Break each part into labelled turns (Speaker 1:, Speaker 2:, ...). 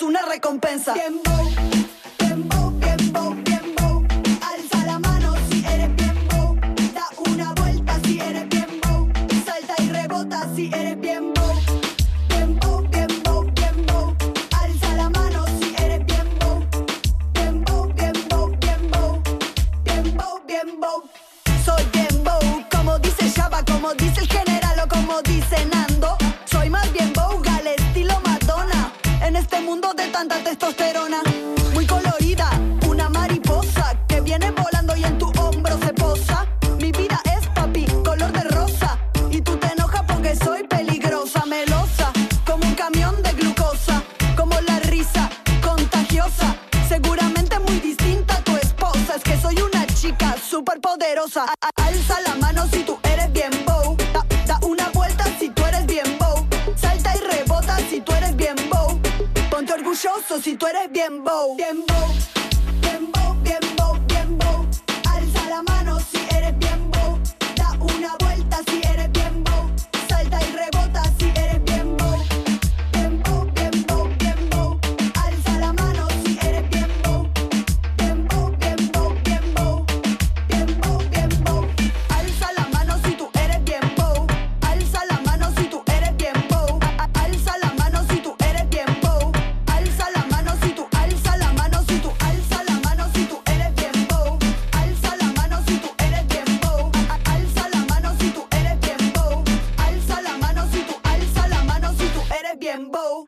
Speaker 1: una recompensa. Bien bow, bien bow, bien bow, bien bow. Alza la mano si eres bien bow. Da una vuelta si eres bien bow. Salta y rebota si eres bien bow. Bien bow, bien bow, bien bow. Alza la mano si eres bien bow. Bien bow, bien bow, bien bow. Bien bow, bien bow. Soy bien bow, como dice Shabba, como dice el general o como dice Nando. Soy más bien bow, al estilo Madonna. En este mundo de tanta testosterona. Muy colorida, una mariposa que viene volando y en tu hombro se posa. Mi vida es papi, color de rosa. Y tú te enojas porque soy peligrosa, melosa, como un camión de glucosa. Como la risa, contagiosa. Seguramente muy distinta a tu esposa. Es que soy una chica súper poderosa. Alza la mano si tú eres bien bow. Da una vuelta si tú eres bien bow. Salta y rebota si tú eres bien bow. Ponte orgulloso si tú eres bien bow. Bien bow, bien bow, bien bow, bien bow. Alza la mano si eres bien bow. Da una vuelta si eres bien bow. Salta y rebota si eres bien bow. Bien bow, bien bow, bien bow. Alza la mano si eres bien bow. Bien bow, bien bow, bien bow. Bien bow, bien bow. Alza la mano si tú eres bien bow. Alza la mano si tú eres bien bow. Alza la mano si tú eres bien bow. Alza la mano si tú, alza la mano si tú, alza la mano si tú eres bien bow. Alza la mano si tú eres bien bow. Alza la mano si tú eres bien bow. Alza la mano si tú, alza la mano si tú eres bien bow.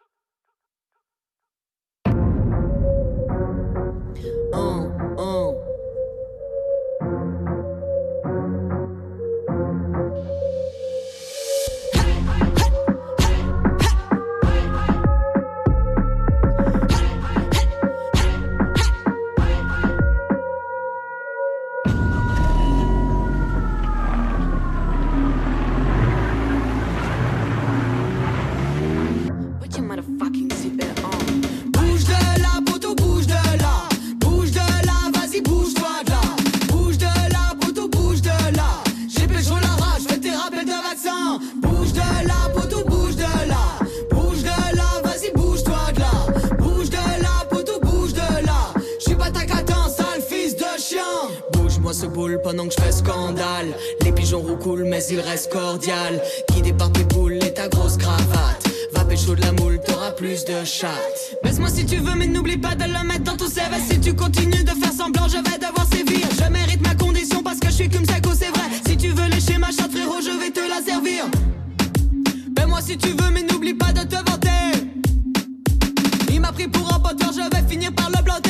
Speaker 2: Put your motherfucking seatbelt on.
Speaker 3: Bouge de là, poteau, bouge de là. Bouge de là, vas-y, bouge-toi de là. Bouge de là, poteau, bouge de là. J'ai pécho la rage, fais tes rappels de vaccin. Bouge de là, poteau, bouge de là. Bouge de là, vas-y, bouge-toi de là. Bouge de là, poteau, bouge de là. J'suis pas ta cadence, sale fils de chien. Bouge-moi ce boule pendant que j'fais scandale. Les pigeons roucoulent, mais ils restent cordial. Guidé par tes boules et ta grosse cravate. Va pécho de la moule, t'auras plus de chatte. Baisse-moi si tu veux, mais n'oublie pas de le mettre dans ton CV. Si tu continues de faire semblant, je vais devoir sévir. Je mérite ma condition parce que je suis comme Psycho, c'est vrai. Si tu veux lécher ma chatte, frérot, je vais te la servir. Paie-moi si tu veux, mais n'oublie pas de te vanter. Il m'a pris pour un poteur, je vais finir par le planter.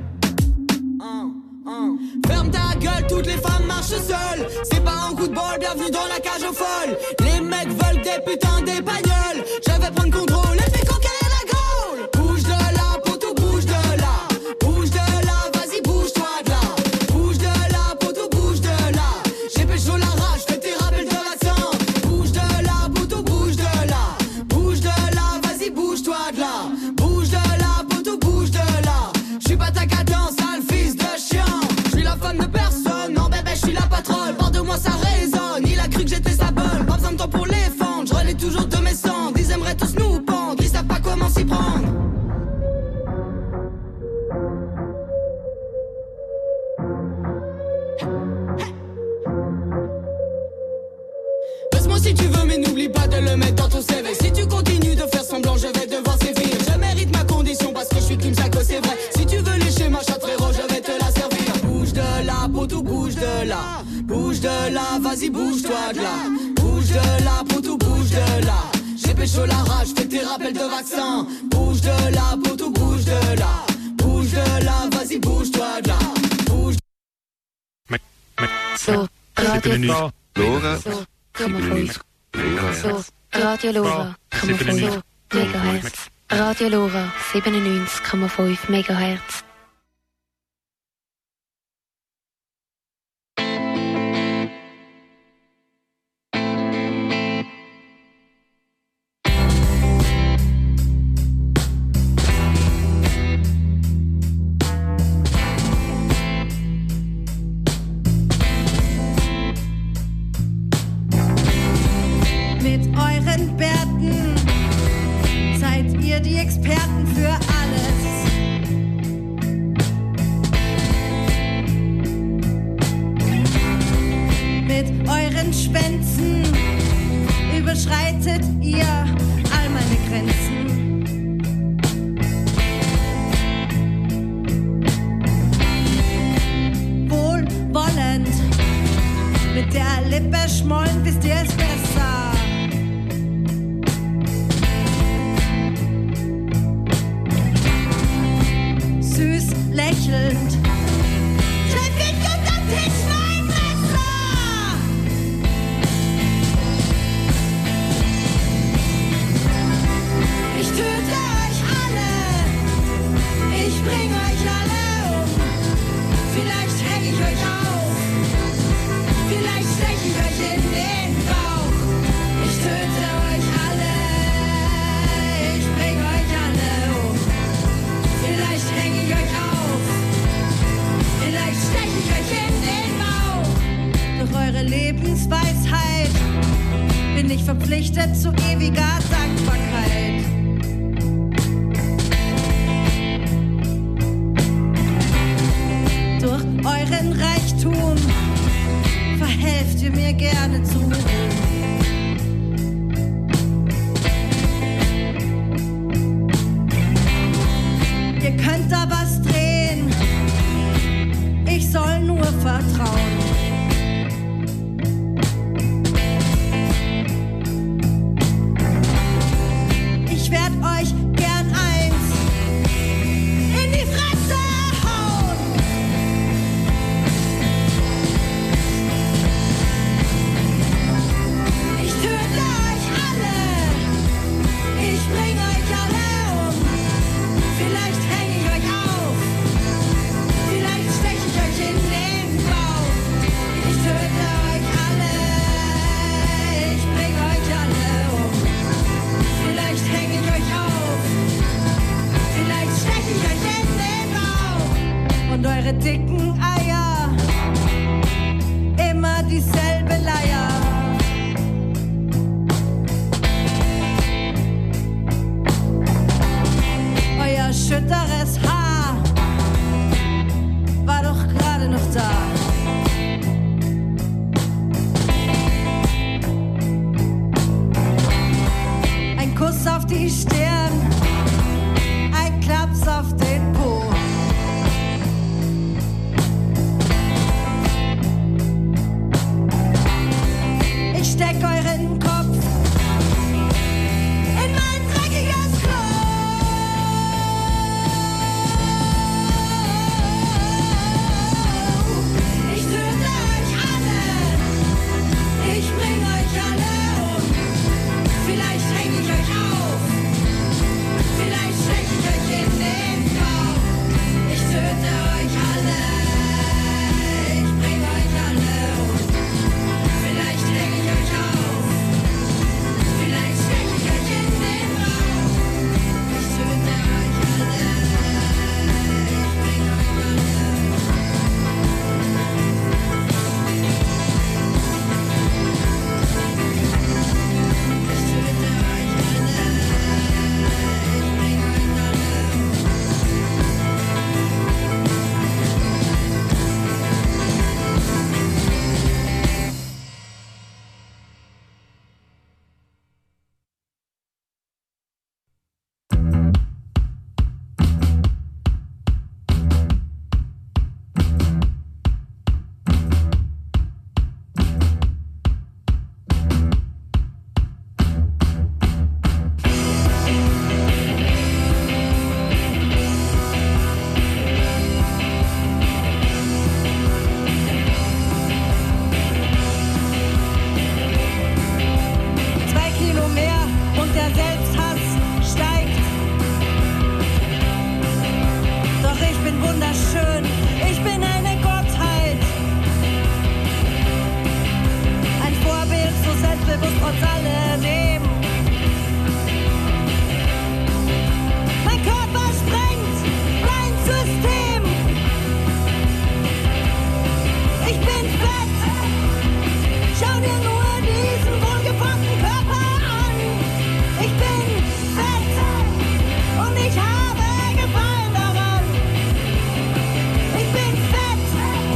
Speaker 3: Ferme ta gueule, toutes les femmes marchent seules. C'est pas un coup de bol, bienvenue dans la cage aux folles. Les mecs veulent des putains d'épagnols. Je vais prendre contrôle et puis conquérir la Gaule. Bouge de là, poteau, bouge de là. Bouge de là, vas-y, bouge-toi de là. Bouge de là, poteau, bouge de là. J'ai pécho la rage, fais tes rappels de vaccin. Bouge de là, poteau, bouge de là. Bouge de là, vas-y, bouge-toi de là. Bouge de là, poteau, bouge de là. J'suis pas ta cadence, sale fils de chien. J'suis la femme de personne, non bébé, j'suis la patronne. Hors de moi ça résonne, il a cru que j'étais sa bonne. Pas besoin de temps pour les fendre, je relais toujours de mes cendres. Ils aimeraient tous nous pendre, ils savent pas comment s'y prendre. Passe-moi si tu veux, mais n'oublie pas de le mettre dans ton CV. Si tu continues de faire semblant, je vais devoir sévir. Je mérite ma condition parce que je suis Kim Psycho, c'est vrai. Si tu veux lécher ma chatte, frérot, je vais te la servir. Bouge de là, poteau, bouge de là. Bouge de là, vas-y, bouge-toi de là. Bouge de là, poteau, bouge de là. J'ai pécho la rage, fais tes rappels de vaccin. Bouge de là, poteau, bouge de là. Bouge de là, vas-y, bouge-toi de là. Bouge.
Speaker 4: So, Radio
Speaker 5: Lora.
Speaker 4: So, Radio Lora, 0,5 MHz. Radio Lora, 97,5 MHz.
Speaker 6: Mit euren Bärten seid ihr die Experten für alles.
Speaker 3: lächelnd. Trefft unter Tisch mein Messer. Ich töte euch alle. Ich bring euch alle um. Vielleicht häng ich euch auf. Vielleicht stech ich euch in den Bauch. Ich töte euch alle. Ich bring euch alle um. Vielleicht häng ich euch auf. Vielleicht stech ich euch in den Bauch. Durch eure Lebensweisheit bin ich verpflichtet zu ewiger Dankbarkeit. Durch euren Reichtum verhelft ihr mir gerne zu. Ihr könnt da was drehen, ich soll nur vertrauen. Ich werd euch gern eins in die Fresse hauen. Ich töte euch alle, ich bring euch alle um. Vielleicht häng ich euch auf, vielleicht stech ich euch in den Bauch. Ich töte euch alle, ich bring euch alle um. Vielleicht häng ich euch auf, vielleicht stech ich euch in den Bauch. Und eure dicken Eier, immer dieselbe Leier. Euer schütteres Haar war doch gerade noch da. Ein Kuss auf die Stirn, ein Klaps auf den Po. Ich steck euren Kopf in mein dreckiges Klo. Ich töte euch alle, ich bring euch alle um. Vielleicht häng ich euch auf, vielleicht stech ich euch in den Bauch. Ich töte euch alle, ich bring euch alle um. Vielleicht häng ich euch auf, vielleicht stech ich euch in den Bauch. Ich töte euch alle, ich bring euch alle um. Ich töte euch alle, ich bring euch alle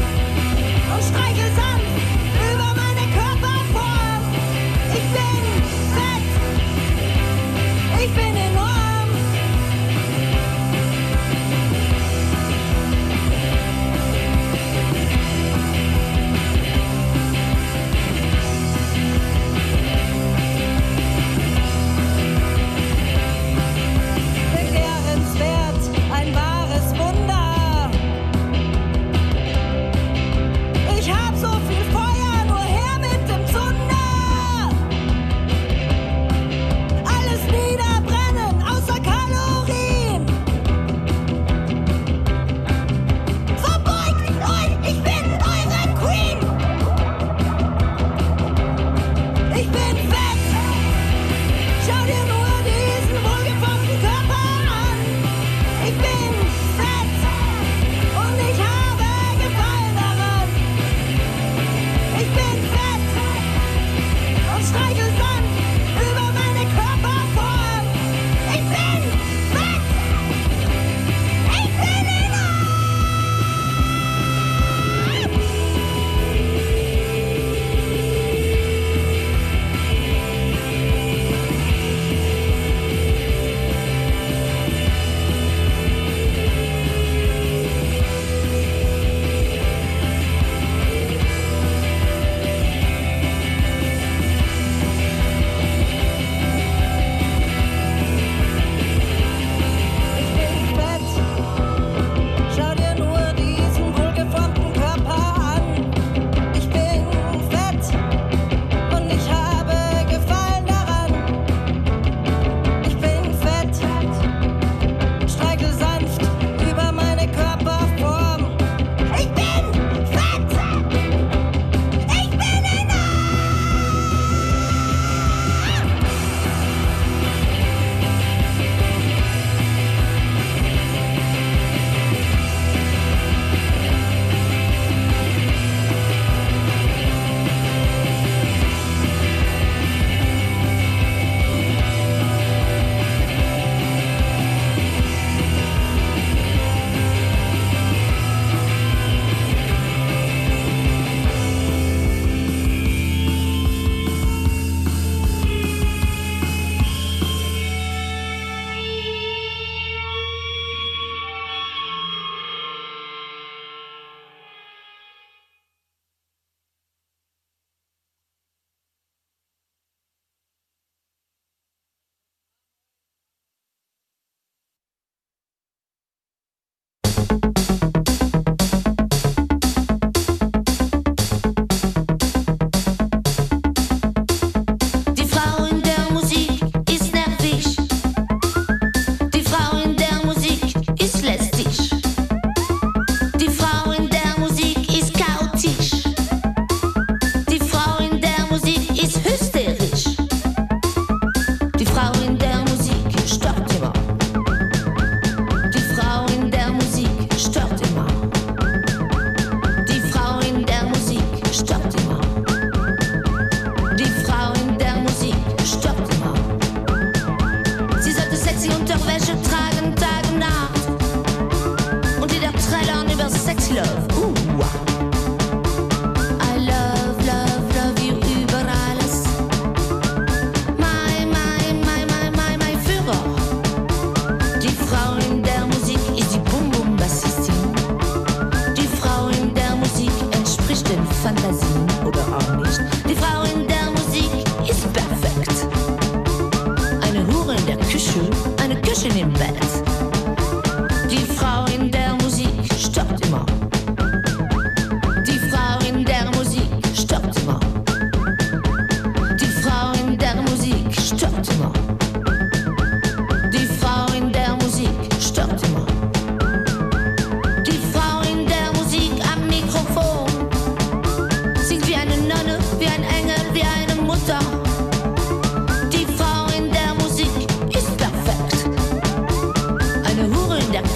Speaker 3: bin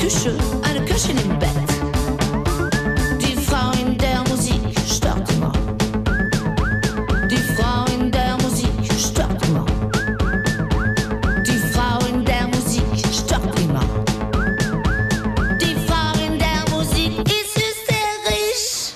Speaker 5: Küche, eine Köchin im Bett. Die Frau in der Musik stört immer. Die Frau in der Musik stört immer. Die Frau in der Musik stört immer. Die Frau in der Musik ist hysterisch.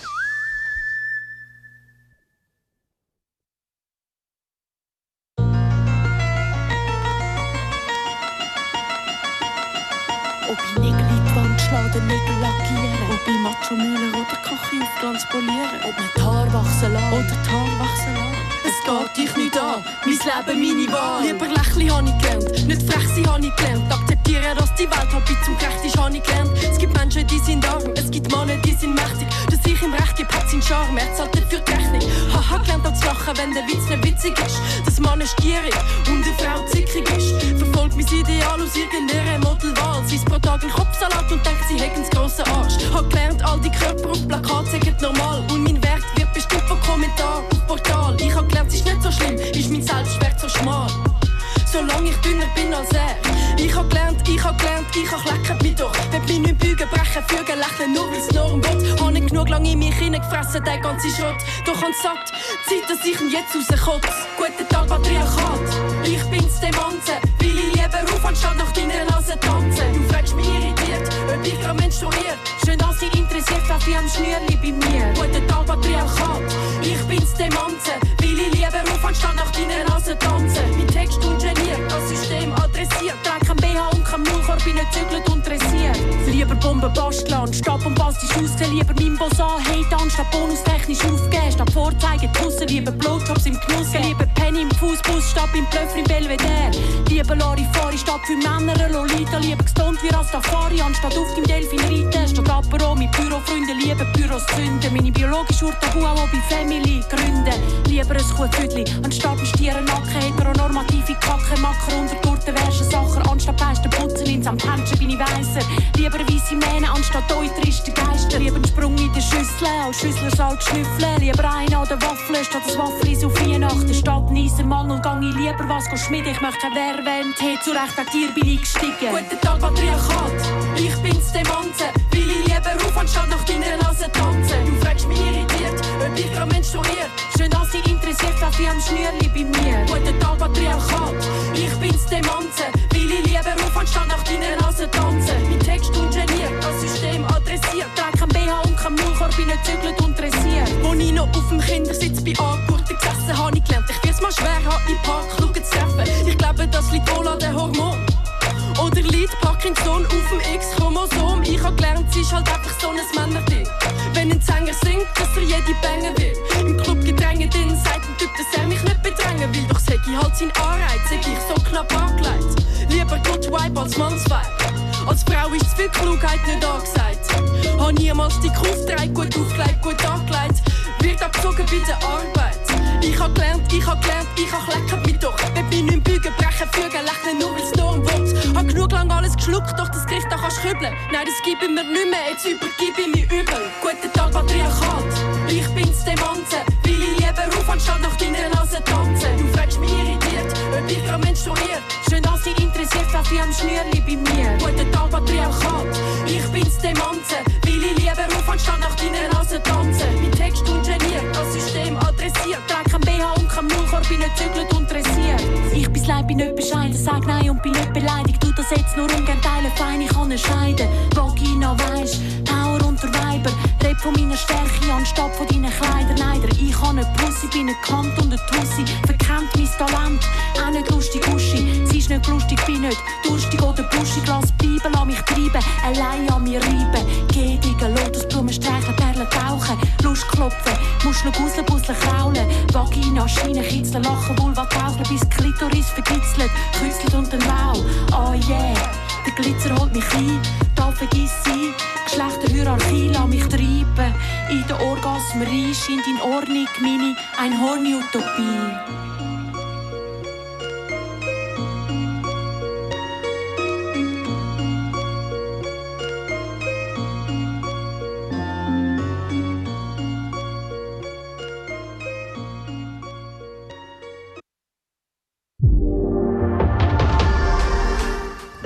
Speaker 6: Ob ich Nägel in die Wand schlage, den Nägel lackieren. Ob ich Macho-Müller oder Kache auf Glanz polieren. Ob mir die Haare wachsen lassen oder die Haare wachsen lassen. Es geht dich nicht an, mein Leben, meine Wahl. Lieber Lächeln habe ich gelernt, nicht frech sein habe ich gelernt. Akzeptieren, dass die Welt halb zum Gerecht ist, habe ich gelernt. Es gibt Menschen, die sind arm, es gibt Männer, die sind mächtig. Dass ich im Recht gebe, hat seinen Charme, er zahlt nicht für die Rechnung. Haha, gelernt auch zu lachen, wenn der Witz nicht witzig ist. Dass Mann stierig und eine Frau zickig ist. Verfolgt mein Ideal aus irgendeiner Modelwahl. Sie ist pro Tag ein Kopfsalat und denkt, sie hätten einen grossen Arsch. Hab gelernt, all die Körper auf Plakat sagen normal. Und mein Wert wird bestimmt von Kommentaren auf Portal. Ich hab gelernt, es ist nicht so schlimm, ist mein Selbstwert so schmal. Solange ich dünner bin als er. Ich hab gelernt, ich lecken mich doch. Wenn mich nicht bügen, brechen, fügen, lächeln, nur weil's Norm wird. Hab nicht genug lang in mich hineingefressen, der ganze Schrott. Doch han satt, Zeit, dass ich ihn jetzt rauskotze. Guten Tag, Patriarchat. Ich bin's, der Manze. Will ich lieber auf, anstatt nach deiner Nase tanzen. Du fragst mich irritiert, ob ich grad menstruiert. Schön, dass sie interessiert, was ich am Schnürli bei mir. Guten Tag, Patriarchat. Ich bin's, der Manze. Will ich lieber auf, anstatt nach deiner Nase tanzen. Mein Text ungeniert, das System adressiert. Trag kein BH und kein Maulkorb, bin nicht zügelt und dressiert. Lieber Bomben basteln, statt bombastisch aussehen. Lieber meinem Boss anhaten, anstatt bonustechnisch aufgeben. Statt vorzeigen, draussen, lieber Blowjobs im Genuss. Lieber Penny im Fußbus, statt beim Blöffer im Belvedere. Lieber Larifari, statt für Männer ein Lolita. Lieber gestonnt wie Rastafari, anstatt auf dem Delfin reiten. Statt Apero mit Bürofreunden, lieber Büros zünden. Meine biologische Urtabu auch bei Family gründen. Lieber ein Kuhfüdli, anstatt ein Stierennacken. Heteronormative Kacke, Macker unter Gurten, wärschen Sacher. Anstatt Beisten putzen, ins am Händchen bin ich weisser. Lieber weisse Mähne, anstatt euch triste Geister. Lieber einen Sprung in der Schüssel, als Schüsslersalz schnüffeln. Lieber einen an der Waffel, statt das Waffelis auf Weihnachten. Statt Nieser Mann und gang ich lieber was schmieden. Ich möchte kein Wehrwend, hey, zu Recht wegen dir bin ich gestiegen. Guten Tag, Patriarchat. Ich bin's, der Manze. Will ich lieber auf, anstatt nach deiner Nase tanzen. Du fragst mich irritiert, ob ich grad menstruiert. Schön, dass sie interessiert, was ich am Schnürli bei mir. Guten Tag, Patriarchat. Ich bin's, der Manze. Will ich lieber auf, anstatt nach deiner Nase tanzen. Mein Text ungeniert, das System adressiert. Trag kein BH und kein Maulkorb, bin nicht zügelt und dressiert. Wo ich noch auf dem Kindersitz bei Angurten gesessen habe, ich gelernt, ich will's mal schwer haben, im Park schauen zu treffen. Ich glaube, das liegt wohl an den Hormon. Oder liegt Parkinson auf dem X-Chromosom. Ich hab gelernt, es ist halt einfach so ein Männerding. Wenn ein Sänger singt, dass er jede Bänge will. Im Club gedrängt in sagt ein Typ, dass er mich nicht bedrängen will. Doch sag ich halt seinen Anreiz, sag ich so knapp angelegt. Lieber Good Vibe als Mannsvibe. Als Frau ist zu viel Klugheit nicht angesagt. Hab niemals die aufgetragen, gut aufgelegt, gut angelegt. Wird abgezogen bei der Arbeit. Ich hab gelernt, ich lecken mich doch. Wenn mich nicht bügen, brechen, fügen, lächeln, nur weil's Norm wird. Hab genug lang alles geschluckt, doch das Gericht da kannst kübeln. Nein, das gib ich mir nicht mehr, jetzt übergib ich mich übel. Guten Tag, Patriarchat. Ich bin's, der Manze. Will ich lieber auf, anstatt nach deiner Nase tanzen. Du fragst mich irritiert, ob ich grad menstruiert. Schön, dass sie interessiert, was ich am Schnürli bei mir. Guten Tag, Patriarchat. Ich bin's, der Manze. Will ich lieber auf, anstatt nach deiner Nase tanzen. Mein Text ungeniert, das System adressiert. Trag kein BH und kein Maulkorb, bin nicht zügelt und dressiert. Ich bis Leid bin nicht bescheiden, sag nein und bin nicht beleidigt. Tu das jetzt nur ungern teilen, fein, ich kann entscheiden. Vagina weisst, Power unter Weiber. Red von meiner Stärke anstatt von deinen Kleidern. Neider, ich kann nicht Pussy, bin nicht Kant und eine Tussi. Verkennt mein Talent, auch nicht lustig Uschi. Sie ist nicht lustig, bin nicht durstig oder buschig. Lass bleiben, lass mich treiben, allein an mir reiben. Gedigen, Lotusblumen streicheln, Perlen tauchen. Lust klopfen, Muscheln, Gusseln, Busseln, kraulen. Vagina, Schienen, kitzeln, lachen, Vulva tauchen, bis Klitoris verkitzelt, kützelt und dann wow. Oh yeah, der Glitzer holt mich ein, da vergiss ich. Geschlechterhierarchie, lass mich treiben. In den Orgasmen scheint in Ordnung meine Einhorn-Utopie.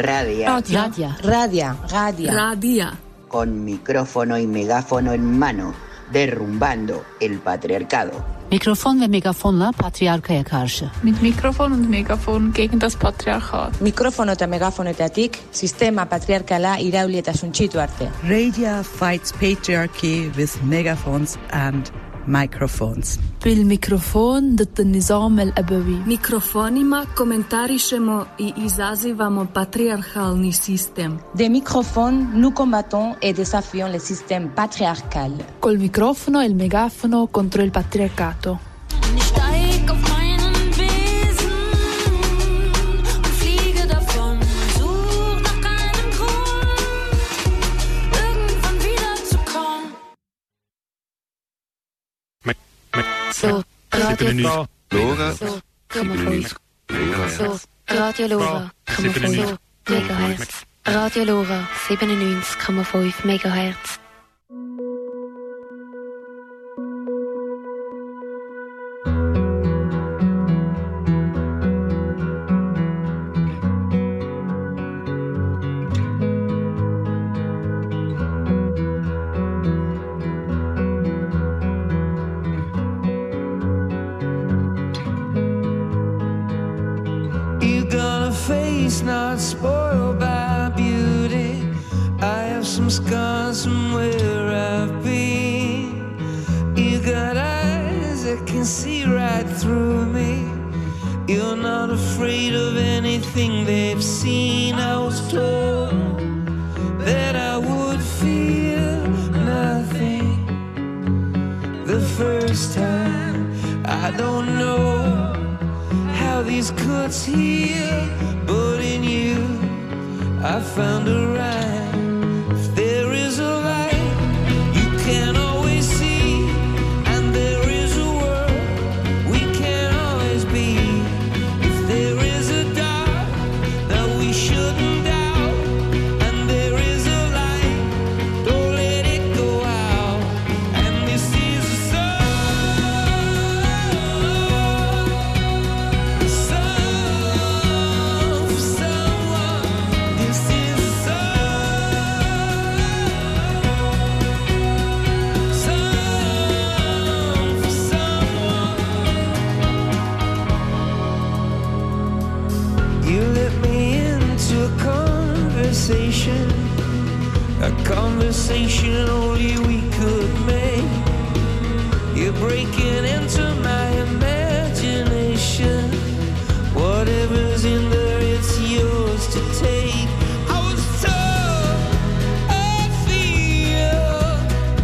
Speaker 7: Radia.
Speaker 6: Radia.
Speaker 7: Con micrófono y megáfono en mano, derrumbando el patriarcado.
Speaker 8: Mikrofon ve megafonla patriarkaya karşı.
Speaker 9: Mit Mikrofon und Megafon gegen das Patriarchat.
Speaker 10: Mikrofono eta megafonetatik sistema patriarkala irauli eta suntsitu arte.
Speaker 11: Radia fights patriarchy with megaphones and microphones.
Speaker 6: بالميكروفون ضد النظام الأبوي.
Speaker 12: Mikrofonima komentarišemo i izazivamo patriarchalni sistem.
Speaker 10: Des microphones, nous combattons et désafions le système patriarcal.
Speaker 6: Col microfono e il megafono contro il patriarcato.
Speaker 4: Radio Lora, Radio Lora, 97,5 MHz. Radio Lora, 97,5 MHz.
Speaker 3: Not spoiled by beauty. I have some scars from where I've been. You got eyes that can see right through me. You're not afraid of anything they've seen. I was told that I would feel nothing the first time. I don't know how these cuts heal, but in you I found a rhyme. If there is a light you can always see, and there is a world we can always be. If there is a dark that we shouldn't doubt, and there is a light, don't let it go out. And this is a a conversation only we could make. You're breaking into my imagination. Whatever's in there, it's yours to take. I was told I feel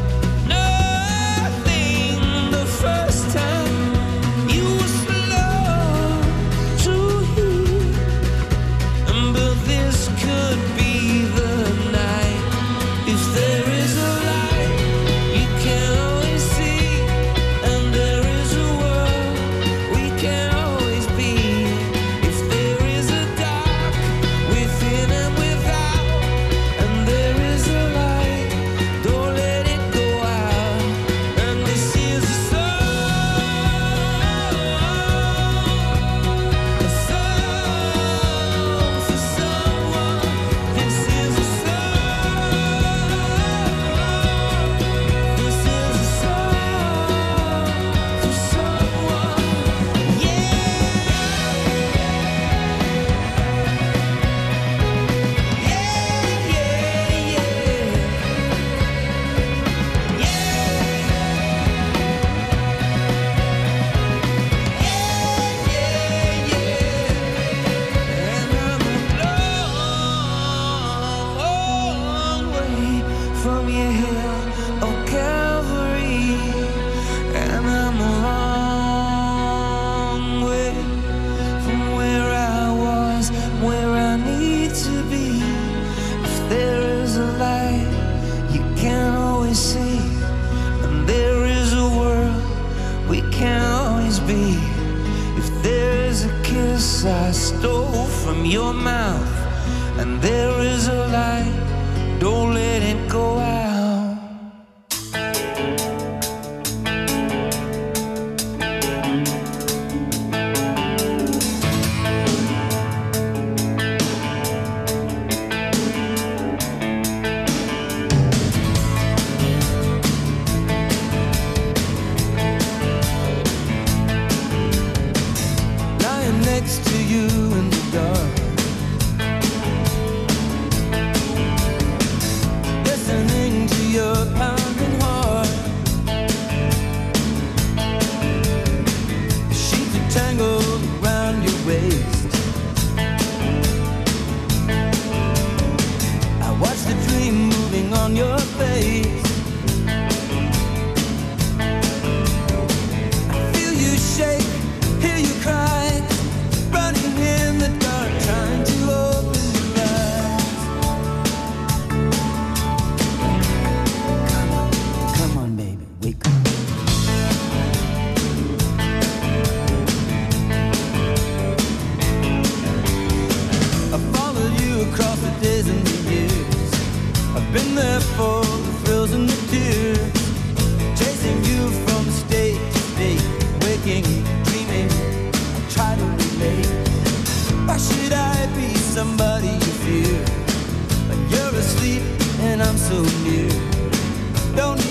Speaker 3: nothing the first time. You were slow to hear, but this could be the night. If there is a light you can always see, and there is a world we can always be. If there is a dark within and without, and there is a light, don't let it go out. And this is a song for someone. This is a from your hill of Calvary, and I'm a long way from where I was, where I need to be. If there is a light you can always see, and there is a world we can always be. If there is a kiss I stole from your mouth, and there is a light, don't let it go out. on your face. I feel you shake, hear you cry, running in the dark, trying to open your eyes. Come on, baby, wake up. I followed you across the days and the years. I've been there for the thrills and the tears, chasing you from state to state, waking, dreaming, I try to relate. Why should I be somebody you fear when you're asleep and I'm so near? Don't